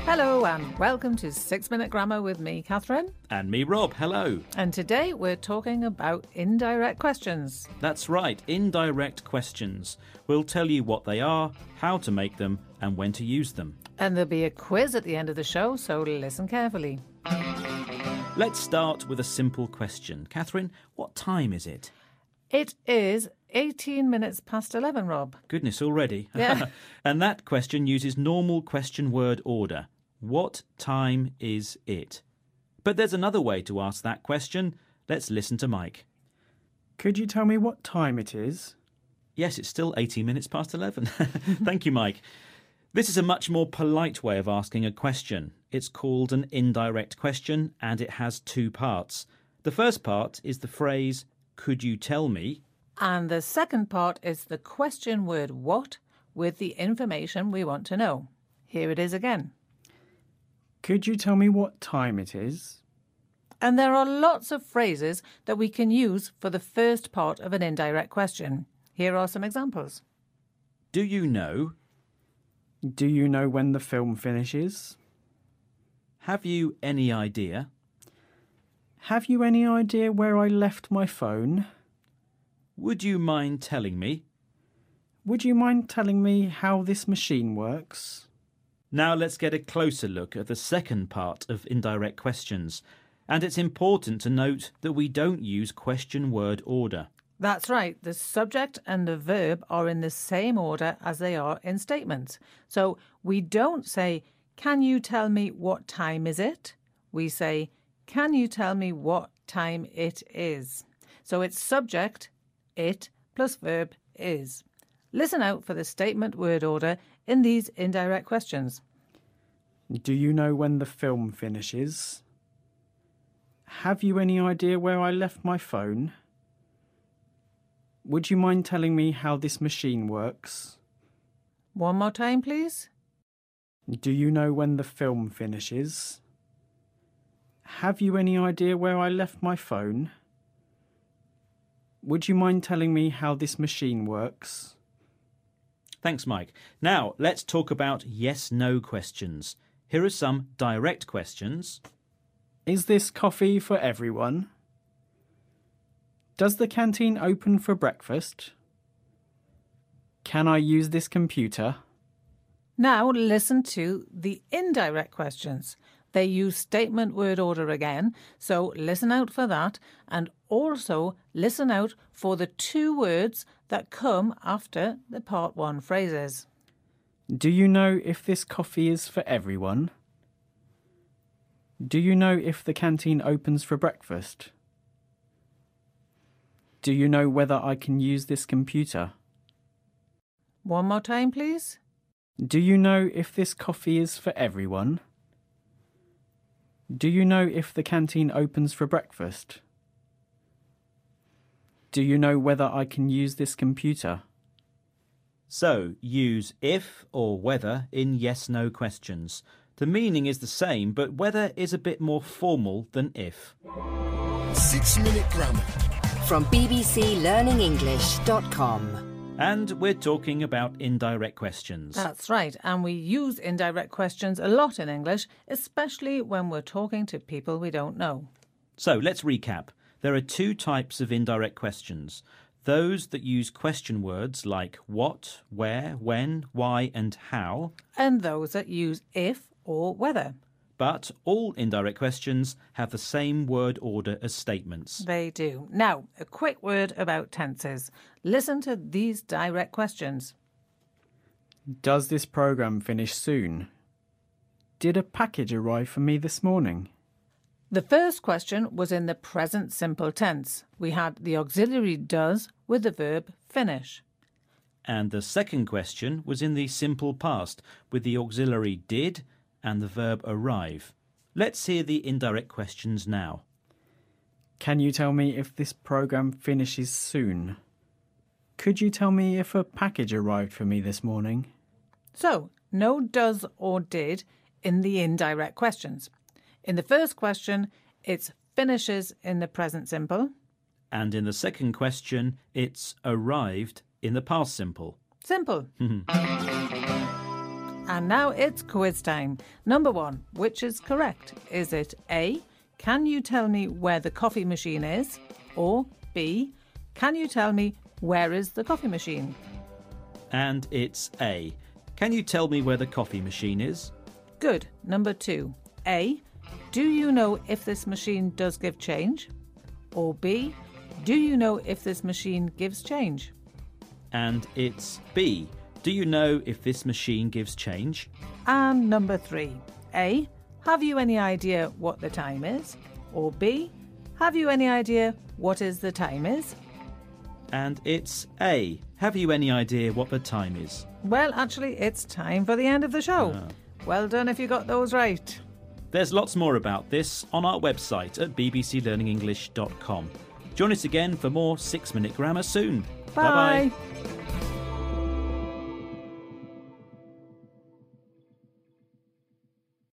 Hello and welcome to 6 Minute Grammar with me, Catherine. And me, Rob. Hello. And today we're talking about indirect questions. That's right, indirect questions. We'll tell you what they are, how to make them, and when to use them. And there'll be a quiz at the end of the show, so listen carefully. Let's start with a simple question. Catherine, what time is it? It is 18 minutes past 11, Rob. Goodness, already. Yeah. And that question uses normal question word order. What time is it? But there's another way to ask that question. Let's listen to Mike. Could you tell me what time it is? Yes, it's still 18 minutes past 11. Thank you, Mike. This is a much more polite way of asking a question. It's called an indirect question, and it has two parts. The first part is the phrase, could you tell me? And the second part is the question word what with the information we want to know. Here it is again. Could you tell me what time it is? And there are lots of phrases that we can use for the first part of an indirect question. Here are some examples. Do you know? Do you know when the film finishes? Have you any idea? Have you any idea where I left my phone? Would you mind telling me? Would you mind telling me how this machine works? Now let's get a closer look at the second part of indirect questions. And it's important to note that we don't use question word order. That's right. The subject and the verb are in the same order as they are in statements. So we don't say, can you tell me what time is it? We say, can you tell me what time it is? So it's subject, it, plus verb, is. Listen out for the statement word order in these indirect questions. Do you know when the film finishes? Have you any idea where I left my phone? Would you mind telling me how this machine works? One more time, please. Do you know when the film finishes? Have you any idea where I left my phone? Would you mind telling me how this machine works? Thanks, Mike. Now, let's talk about yes-no questions. Here are some direct questions. Is this coffee for everyone? Does the canteen open for breakfast? Can I use this computer? Now listen to the indirect questions. They use statement word order again, so listen out for that, and also listen out for the two words that come after the part one phrases. Do you know if this coffee is for everyone? Do you know if the canteen opens for breakfast? Do you know whether I can use this computer? One more time, please. Do you know if this coffee is for everyone? Do you know if the canteen opens for breakfast? Do you know whether I can use this computer? So, use if or whether in yes-no questions. The meaning is the same, but whether is a bit more formal than if. 6 Minute Grammar from bbclearningenglish.com. And we're talking about indirect questions. That's right, and we use indirect questions a lot in English, especially when we're talking to people we don't know. So let's recap. There are two types of indirect questions. Those that use question words like what, where, when, why and how. And those that use if or whether. But all indirect questions have the same word order as statements. They do. Now, a quick word about tenses. Listen to these direct questions. Does this program finish soon? Did a package arrive for me this morning? The first question was in the present simple tense. We had the auxiliary does with the verb finish. And the second question was in the simple past with the auxiliary did and the verb arrive. Let's hear the indirect questions now. Can you tell me if this program finishes soon? Could you tell me if a package arrived for me this morning? So, no does or did in the indirect questions. In the first question, it's finishes in the present simple. And in the second question, it's arrived in the past simple. Simple. And now it's quiz time. Number 1, which is correct? Is it A, can you tell me where the coffee machine is? Or B, can you tell me where is the coffee machine? And it's A. Can you tell me where the coffee machine is? Good. Number 2, A, do you know if this machine does give change? Or B, do you know if this machine gives change? And it's B. Do you know if this machine gives change? And number 3, A, have you any idea what the time is? Or B, have you any idea what is the time is? And it's A. Have you any idea what the time is? Well, actually, it's time for the end of the show. Well done if you got those right. There's lots more about this on our website at bbclearningenglish.com. Join us again for more 6 Minute Grammar soon. Bye. Bye-bye.